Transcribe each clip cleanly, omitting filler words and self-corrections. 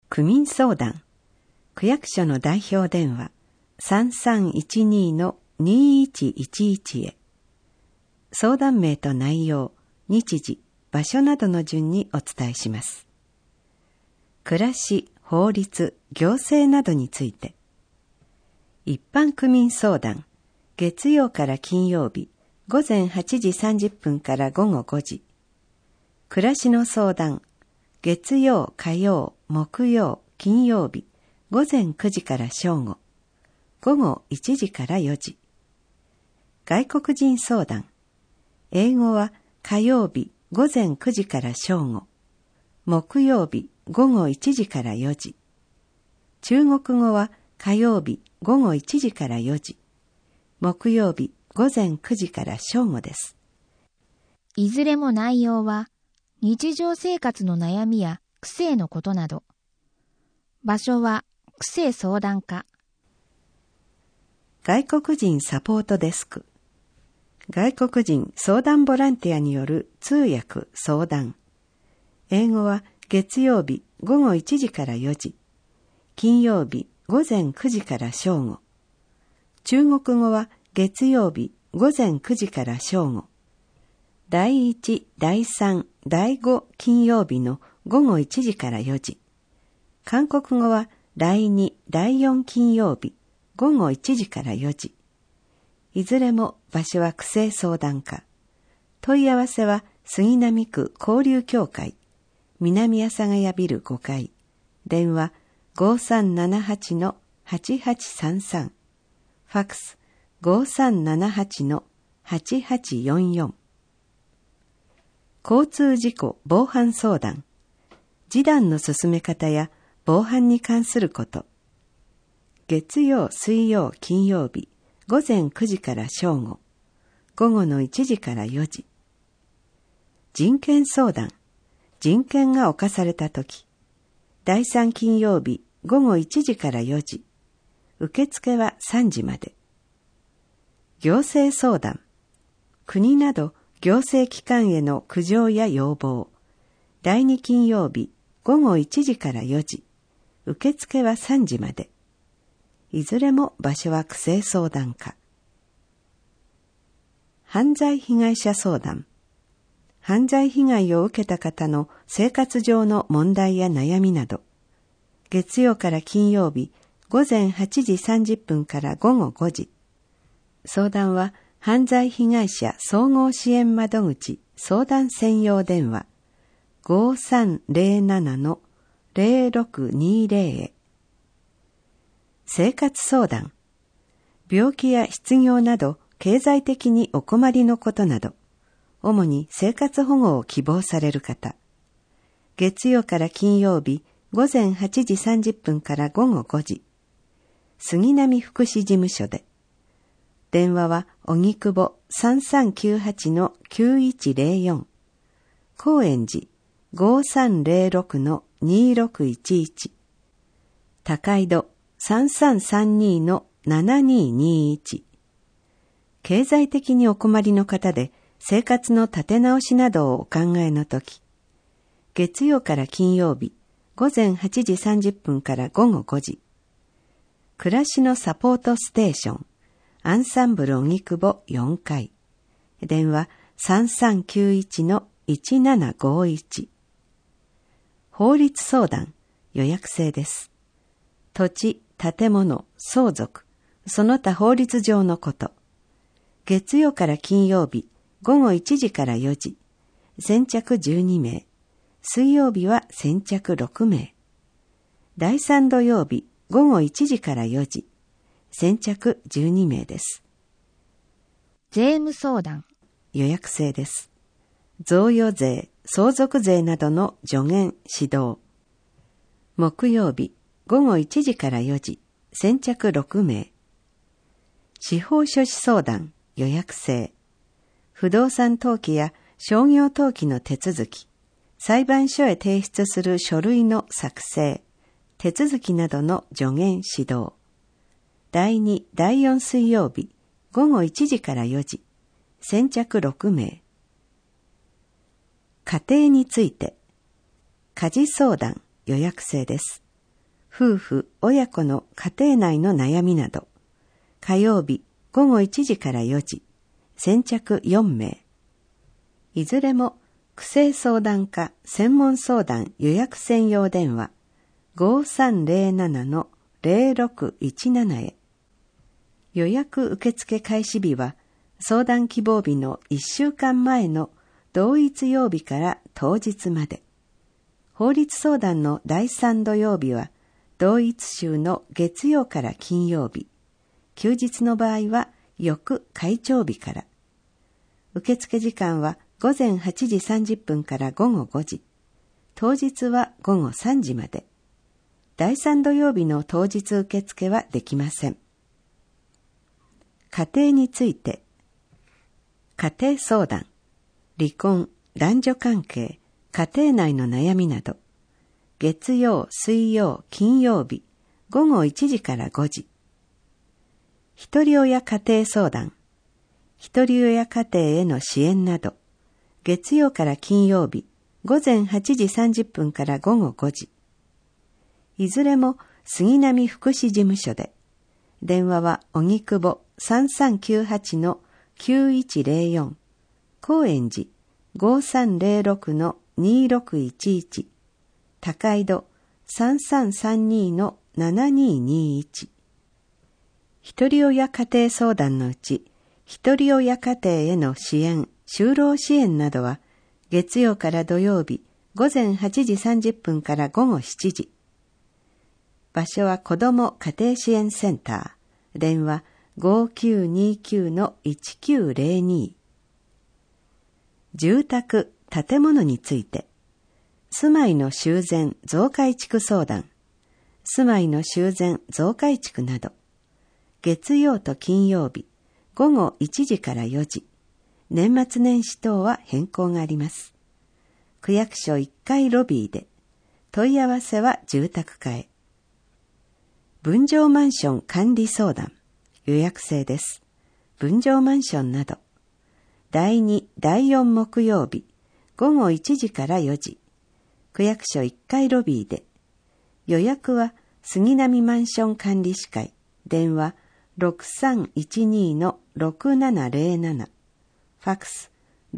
区民相談、区役所の代表電話 3312-2111 へ。相談名と内容、日時、場所などの順にお伝えします。暮らし、法律、行政などについて。一般区民相談、月曜から金曜日、午前8時30分から午後5時。暮らしの相談、月曜、火曜、木曜、金曜日、午前9時から正午。午後1時から4時。外国人相談、英語は火曜日午前9時から正午。木曜日午後1時から4時。中国語は火曜日午後1時から4時。木曜日午前9時から正午です。 いずれも内容は日常生活の悩みや区政のことなど。場所は区政相談課。 外国人サポートデスク。外国人相談ボランティアによる通訳相談。英語は月曜日午後1時から4時。金曜日午前9時から正午。中国語は月曜日午前9時から正午。第1、第3、第5金曜日の午後1時から4時。韓国語は第2、第4金曜日午後1時から4時。いずれも場所は区政相談課。問い合わせは杉並区交流協会、南阿佐ヶ谷ビル5階。電話5378-8833。ファックス5378-8844。交通事故防犯相談。示談の進め方や防犯に関すること。月曜、水曜、金曜日、午前9時から正午。午後の1時から4時。人権相談。人権が侵されたとき。第3金曜日、午後1時から4時。受付は3時まで。行政相談。国など行政機関への苦情や要望。第2金曜日、午後1時から4時。受付は3時まで。いずれも場所は区政相談課。犯罪被害者相談。犯罪被害を受けた方の生活上の問題や悩みなど。月曜から金曜日、午前8時30分から午後5時。相談は犯罪被害者総合支援窓口相談専用電話 5307-0620 へ。生活相談。病気や失業など経済的にお困りのことなど、主に生活保護を希望される方。月曜から金曜日、午前8時30分から午後5時。杉並福祉事務所で。電話は荻窪 3398-9104。高円寺 5306-2611。高井戸 3332-7221。経済的にお困りの方で生活の立て直しなどをお考えのとき。月曜から金曜日、午前8時30分から午後5時。暮らしのサポートステーション、アンサンブル荻窪4階。電話3391-1751。法律相談、予約制です。土地、建物、相続、その他法律上のこと。月曜から金曜日、午後1時から4時。先着12名。水曜日は先着6名。第3土曜日、午後1時から4時。先着12名です。 税務相談。 予約制です。贈与税、相続税などの助言、指導。木曜日、午後1時から4時。先着6名。司法書士相談、予約制。不動産登記や商業登記の手続き。裁判所へ提出する書類の作成、手続きなどの助言指導。第2、第4水曜日、午後1時から4時。先着6名。家庭について。家事相談、予約制です。 夫婦、親子の家庭内の悩みなど、火曜日午後1時から4時、先着4名。いずれも、区政相談課専門相談予約専用電話 5307-0617 へ。予約受付開始日は、相談希望日の1週間前の同一曜日から当日まで。法律相談の第3土曜日は、同一週の月曜から金曜日。休日の場合は、翌開帳日から。受付時間は午前8時30分から午後5時。当日は午後3時まで。第3土曜日の当日受付はできません。家庭について。家庭相談、離婚、男女関係、家庭内の悩みなど、月曜、水曜、金曜日、午後1時から5時。ひとり親家庭相談、ひとり親家庭への支援など、月曜から金曜日、午前8時30分から午後5時。いずれも杉並福祉事務所で、電話は荻窪 3398-9104、高円寺 5306-2611、高井戸 3332-7221。ひとり親家庭相談のうち、ひとり親家庭への支援、就労支援などは、月曜から土曜日、午前8時30分から午後7時。場所は子ども家庭支援センター。電話 5929-1902。住宅、建物について。住まいの修繕、増改築相談。住まいの修繕、増改築など。月曜と金曜日、午後1時から4時。年末年始等は変更があります。区役所1階ロビーで。問い合わせは住宅課へ。分譲マンション管理相談。予約制です。分譲マンションなど。第2、第4木曜日、午後1時から4時。区役所1階ロビーで。予約は杉並マンション管理士会。電話 6312-6707。ファックス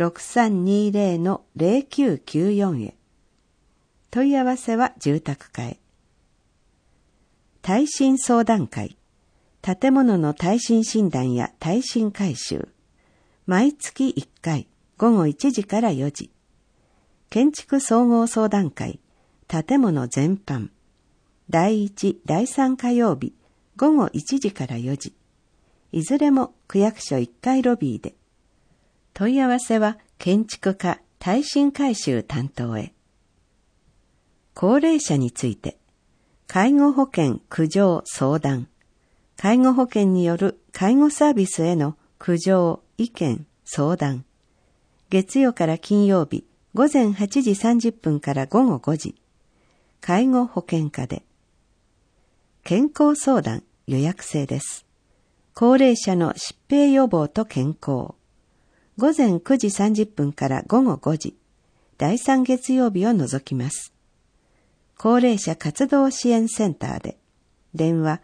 6320-0994 へ。問い合わせは住宅課へ。耐震相談会。建物の耐震診断や耐震改修。毎月1回、午後1時から4時。建築総合相談会。建物全般。第1、第3火曜日、午後1時から4時。いずれも区役所1階ロビーで。問い合わせは建築課耐震改修担当へ。高齢者について。介護保険苦情相談。介護保険による介護サービスへの苦情、意見、相談。月曜から金曜日、午前8時30分から午後5時。介護保険課で。健康相談、予約制です。高齢者の疾病予防と健康。午前9時30分から午後5時。第3月曜日を除きます。高齢者活動支援センターで。電話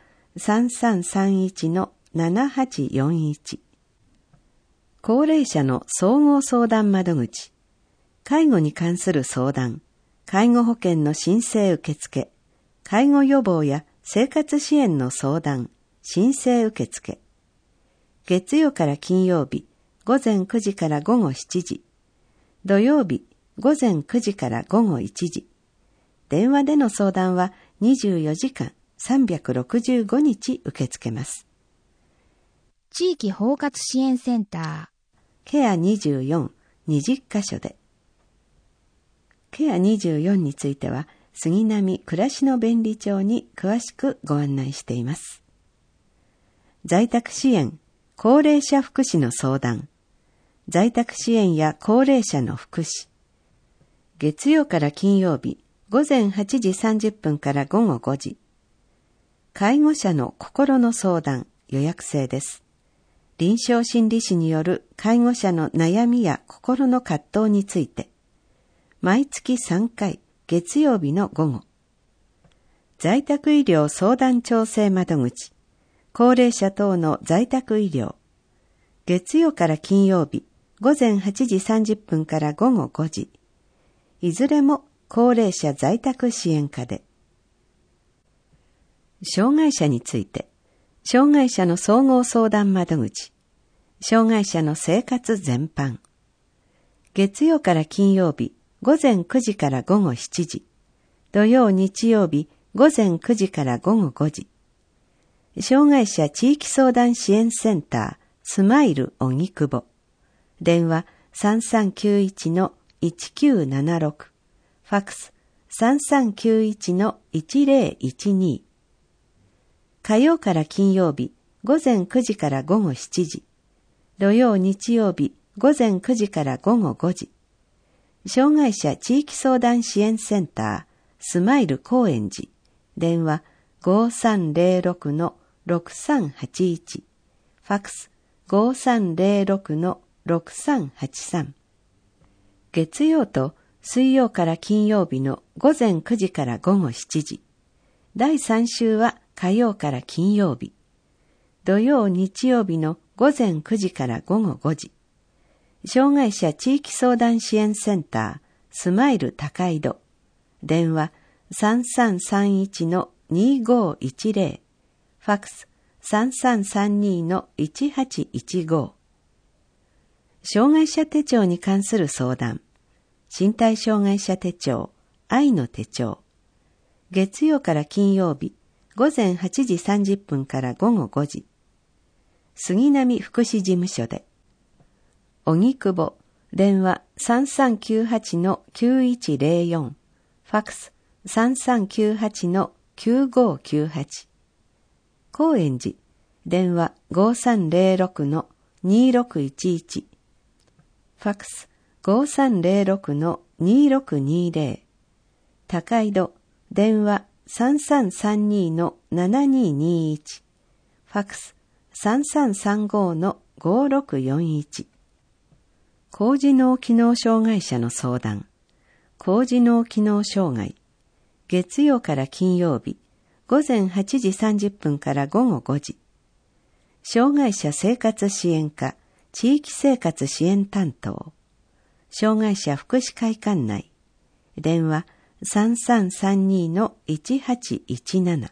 3331-7841。高齢者の総合相談窓口。介護に関する相談。介護保険の申請受付。介護予防や生活支援の相談。申請受付。月曜から金曜日、午前9時から午後7時。土曜日、午前9時から午後1時。電話での相談は24時間365日受け付けます。 地域包括支援センター。 ケア24、20カ所で。ケア24については、杉並暮らしの便利帳に詳しくご案内しています。在宅支援、高齢者福祉の相談。在宅支援や高齢者の福祉。月曜から金曜日、午前8時30分から午後5時。介護者の心の相談、予約制です。臨床心理士による介護者の悩みや心の葛藤について。毎月3回、月曜日の午後。 在宅医療相談調整窓口、高齢者等の在宅医療、月曜から金曜日、午前8時30分から午後5時、いずれも高齢者在宅支援課で。障害者について、障害者の総合相談窓口、障害者の生活全般。月曜から金曜日、午前9時から午後7時、土曜日曜日、午前9時から午後5時。障害者地域相談支援センター、スマイル荻窪。電話3391-1976。ファックス3391-1012。火曜から金曜日、午前9時から午後7時。土曜日曜日、午前9時から午後5時。障害者地域相談支援センター、スマイル高円寺。電話5306-6381。ファックス5306-6383。月曜と水曜から金曜日の午前9時から午後7時。第3週は火曜から金曜日。土曜日曜日の午前9時から午後5時。障害者地域相談支援センター、スマイル高井戸。電話3331-2510。ファックス3332-1815。障害者手帳に関する相談。身体障害者手帳、愛の手帳。月曜から金曜日、午前8時30分から午後5時。杉並福祉事務所で。荻窪、電話3398-9104。ファックス3398-9598。高円寺、電話5306-2611。ファックス5306-2620。高井戸、電話3332-7221。ファックス3335-5641。高次脳機能障害者の相談。高次脳機能障害。月曜から金曜日、午前8時30分から午後5時。障害者生活支援課、地域生活支援担当。障害者福祉会館内。電話3332-1817。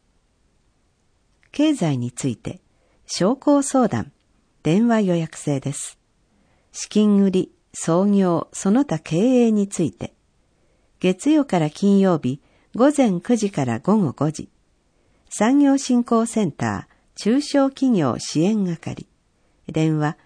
経済について、商工相談、電話予約制です。資金繰り、創業、その他経営について。月曜から金曜日、午前9時から午後5時。産業振興センター、中小企業支援係。電話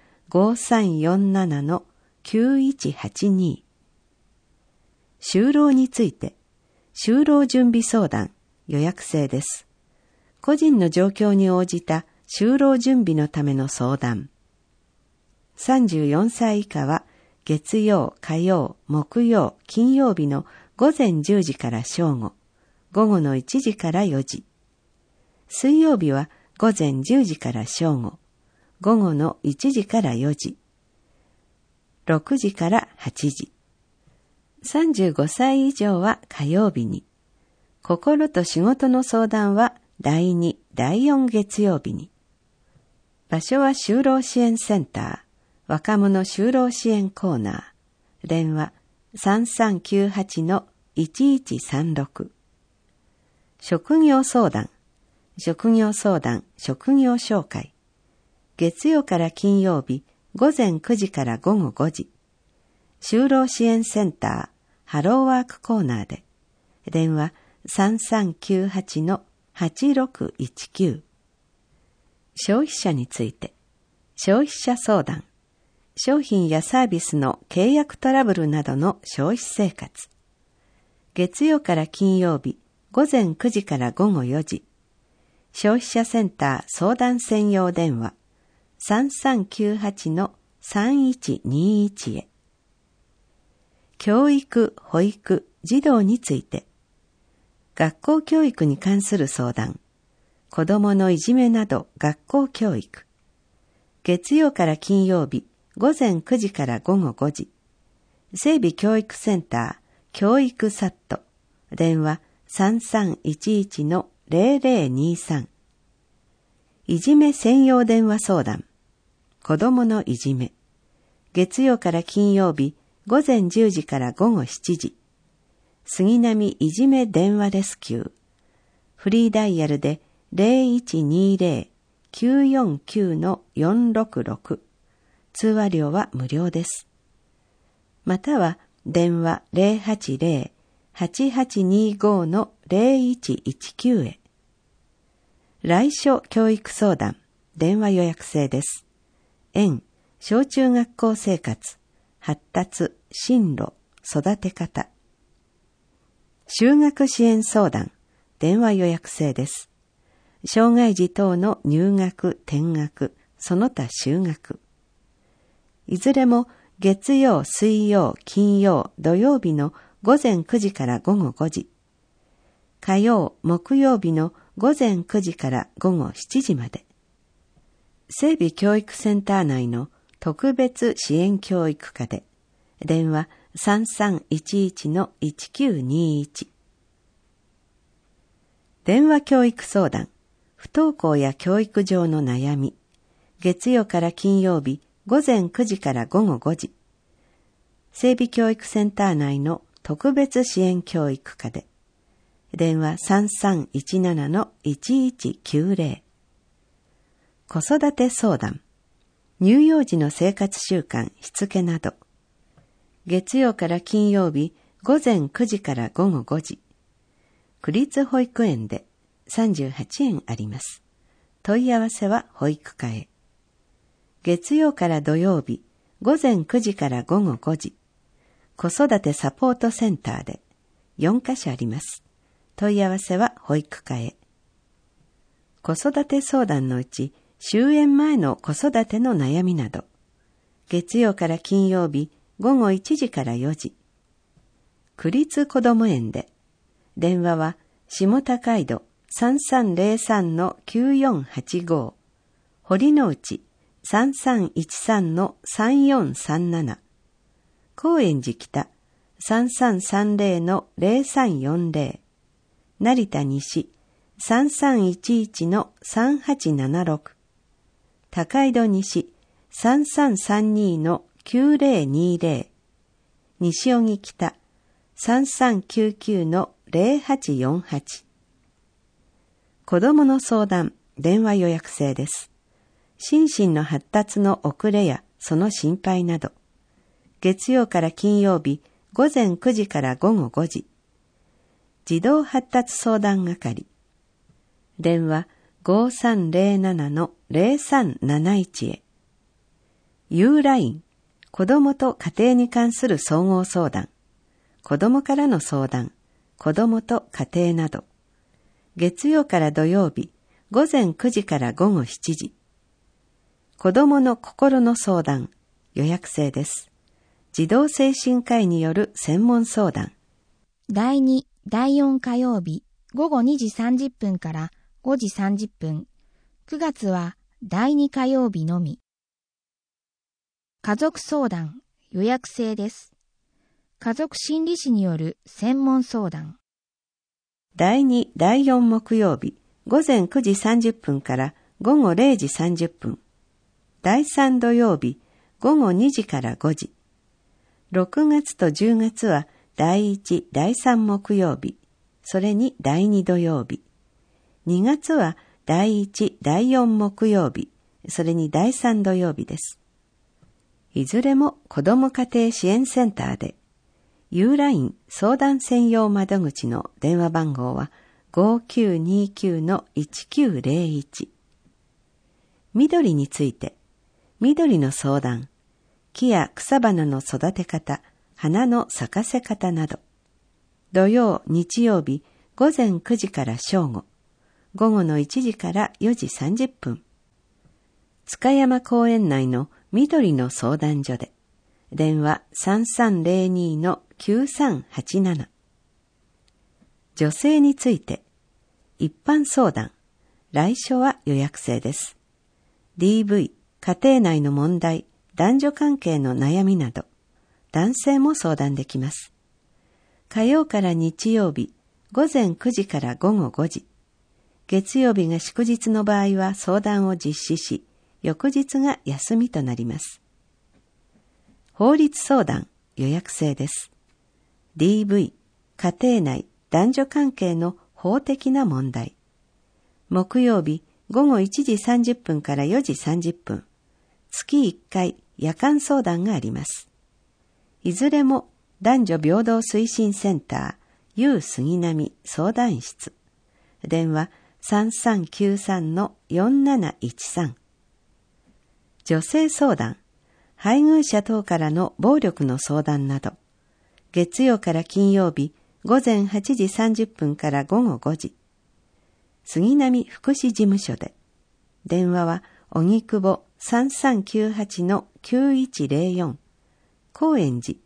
5347-9182。就労について、就労準備相談、予約制です。個人の状況に応じた就労準備のための相談。34歳以下は月曜、火曜、木曜、金曜日の午前10時から正午、午後の1時から4時。水曜日は午前10時から正午、午後の1時から4時。6時から8時。35歳以上は火曜日に。心と仕事の相談は第2、第4月曜日に。場所は就労支援センター、若者就労支援コーナー。電話3398-1136。職業相談、職業相談、職業紹介。月曜から金曜日、午前9時から午後5時。就労支援センター、ハローワークコーナーで。電話3398-8619。消費者について、消費者相談。商品やサービスの契約トラブルなどの消費生活。月曜から金曜日、午前9時から午後4時。消費者センター相談専用電話3398-3121へ。教育、保育、児童について。学校教育に関する相談。子どものいじめなど学校教育。月曜から金曜日、午前9時から午後5時。整備教育センター、教育サット。電話 3311-0023。いじめ専用電話相談。子供のいじめ。月曜から金曜日、午前10時から午後7時。杉並いじめ電話レスキュー。フリーダイヤルで 0120-949-466。通話料は無料です。または電話 080-8825-0119 へ。来所教育相談、電話予約制です。園、小中学校生活、発達、進路、育て方。就学支援相談、電話予約制です。障害児等の入学、転学、その他就学。いずれも月曜、水曜、金曜、土曜日の午前9時から午後5時。火曜、木曜日の午前9時から午後7時まで。整備教育センター内の特別支援教育課で、電話 3311-1921。電話教育相談、不登校や教育上の悩み。月曜から金曜日、午前9時から午後5時。整備教育センター内の特別支援教育課で、電話 3317-1190。子育て相談、乳幼児の生活習慣、しつけなど。月曜から金曜日、午前9時から午後5時。区立保育園で38円あります。問い合わせは保育課へ。月曜から土曜日、午前9時から午後5時。子育てサポートセンターで4カ所あります。問い合わせは保育課へ。子育て相談のうち、終園前の子育ての悩みなど。月曜から金曜日、午後1時から4時。区立こども園で。電話は下高井戸 3303-9485。堀之内 3313-3437。高円寺北 3330-0340。成田西 3311-3876。高井戸西 3332-9020。西荻北 3399-0848。子どもの相談、電話予約制です。心身の発達の遅れやその心配など。月曜から金曜日、午前9時から午後5時。児童発達相談係。電話 5307-0371 へ。U-LINE、子どもと家庭に関する総合相談。子どもからの相談、子どもと家庭など。月曜から土曜日、午前9時から午後7時。子どもの心の相談、予約制です。児童精神科医による専門相談。 第2、第4火曜日、午後2時30分から5時30分。9月は第2火曜日のみ。家族相談、予約制です。家族心理士による専門相談。 第2、第4木曜日、午前9時30分から午後0時30分。第3土曜日、午後2時から5時。6月と10月は第1、第3木曜日、それに第2土曜日。2月は第1、第4木曜日、それに第3土曜日です。いずれも子ども家庭支援センターで、U-LINE 相談専用窓口の電話番号は 5929-1901。緑について、緑の相談、木や草花の育て方、花の咲かせ方など。土曜、日曜日、午前9時から正午、午後の1時から4時30分。塚山公園内の緑の相談所で、電話 3302-9387。女性について、一般相談、来所は予約制です。DV、家庭内の問題、男女関係の悩みなど、男性も相談できます。火曜から日曜日、 午前9時から午後5時。月曜日が祝日の場合は相談を実施し、翌日が休みとなります。法律相談、予約制です。DV、家庭内、男女関係の法的な問題。木曜日、午後1時30分から4時30分。月1回、夜間相談があります。いずれも男女平等推進センター、U 杉並相談室。電話3393-4713。女性相談、配偶者等からの暴力の相談など、月曜から金曜日、午前8時30分から午後5時。杉並福祉事務所で。電話は、荻窪3398-9104。高円寺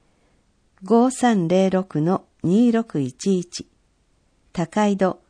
5306-2611。高井戸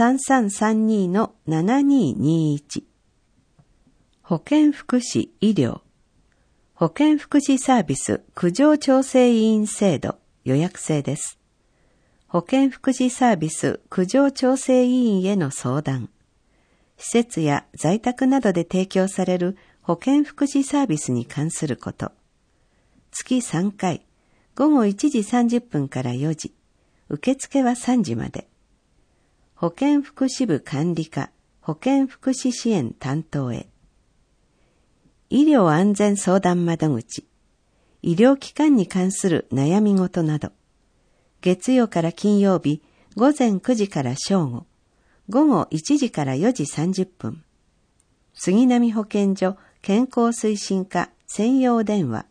3332-7221。保健福祉医療。保健福祉サービス苦情調整委員制度予約制です。保健福祉サービス苦情調整委員への相談。施設や在宅などで提供される保健福祉サービスに関すること。月3回、午後1時30分から4時。受付は3時まで。保健福祉部管理課、保健福祉支援担当へ。医療安全相談窓口。医療機関に関する悩み事など。月曜から金曜日、午前9時から正午。午後1時から4時30分。杉並保健所健康推進課専用電話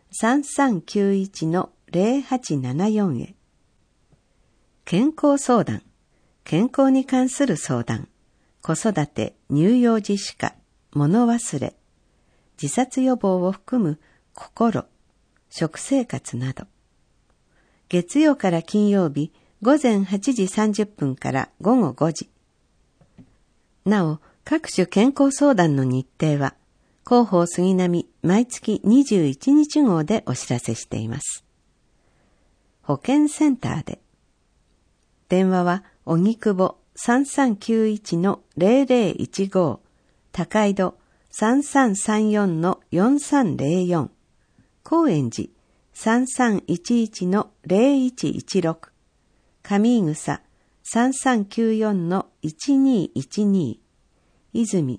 3391-0874へ。健康相談。健康に関する相談。子育て、乳幼児歯科、物忘れ。自殺予防を含む心、食生活など。月曜から金曜日、午前8時30分から午後5時。なお、各種健康相談の日程は、広報杉並毎月21日号でお知らせしています。保健センターで。電話は、荻窪3391-0015、高井戸3334-4304、高円寺3311-0116、上井草3394-1212、泉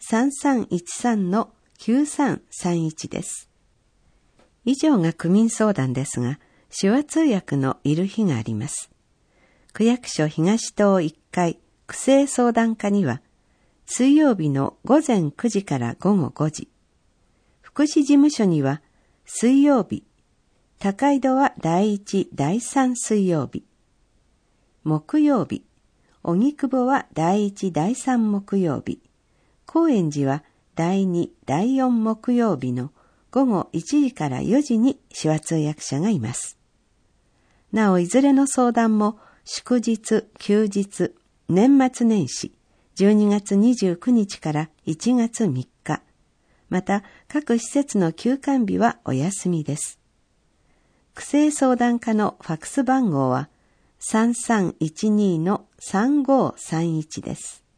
3313-9331です。以上が区民相談ですが、手話通訳のいる日があります。区役所東棟1階区政相談課には、水曜日の午前9時から午後5時。福祉事務所には、水曜日、高井戸は第1、第3水曜日。木曜日、荻窪は第1、第3木曜日。高円寺は第2、第4木曜日の午後1時から4時に手話通訳者がいます。なお、いずれの相談も祝日、休日、年末年始、12月29日から1月3日。また、各施設の休館日はお休みです。区政相談課のファクス番号は 3312-3531 です。